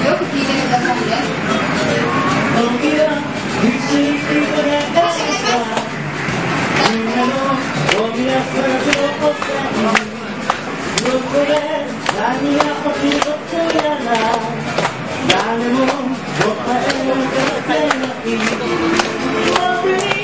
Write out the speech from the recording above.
よく聞いてくださいね。 時は不思議な感謝みんなの飛び出す状態どこで何が起きることやら誰も答えを出せない